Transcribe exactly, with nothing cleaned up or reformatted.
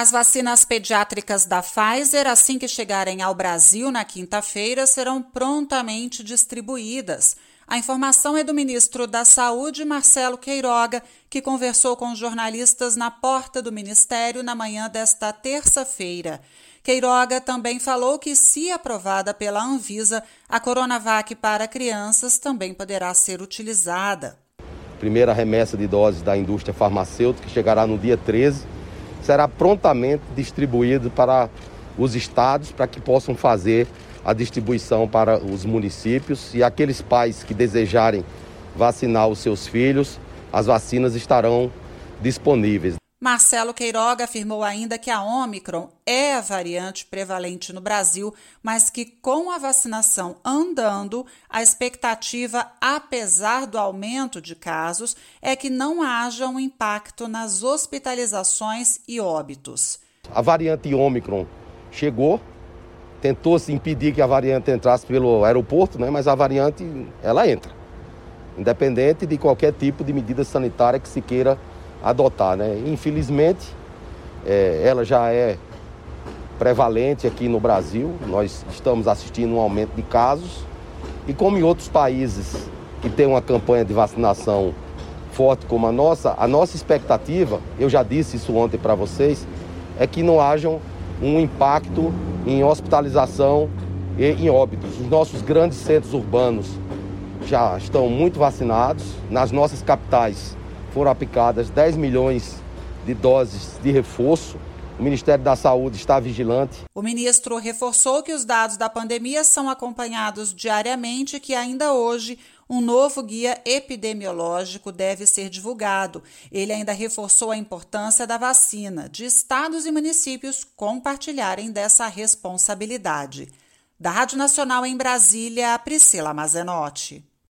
As vacinas pediátricas da Pfizer, assim que chegarem ao Brasil na quinta-feira, serão prontamente distribuídas. A informação é do ministro da Saúde, Marcelo Queiroga, que conversou com jornalistas na porta do Ministério na manhã desta terça-feira. Queiroga também falou que, se aprovada pela Anvisa, a Coronavac para crianças também poderá ser utilizada. Primeira remessa de doses da indústria farmacêutica, que chegará no dia treze, será prontamente distribuído para os estados para que possam fazer a distribuição para os municípios, e aqueles pais que desejarem vacinar os seus filhos, as vacinas estarão disponíveis. Marcelo Queiroga afirmou ainda que a Ômicron é a variante prevalente no Brasil, mas que com a vacinação andando, a expectativa, apesar do aumento de casos, é que não haja um impacto nas hospitalizações e óbitos. A variante Ômicron chegou, tentou-se impedir que a variante entrasse pelo aeroporto, né, mas a variante, ela entra, independente de qualquer tipo de medida sanitária que se queira adotar, né? Infelizmente, é, ela já é prevalente aqui no Brasil. Nós estamos assistindo um aumento de casos e, como em outros países que têm uma campanha de vacinação forte como a nossa, a nossa expectativa, eu já disse isso ontem para vocês, é que não haja um impacto em hospitalização e em óbitos. Os nossos grandes centros urbanos já estão muito vacinados. Nas nossas capitais foram aplicadas dez milhões de doses de reforço. O Ministério da Saúde está vigilante. O ministro reforçou que os dados da pandemia são acompanhados diariamente e que ainda hoje um novo guia epidemiológico deve ser divulgado. Ele ainda reforçou a importância da vacina, de estados e municípios compartilharem dessa responsabilidade. Da Rádio Nacional em Brasília, Priscila Mazenotti.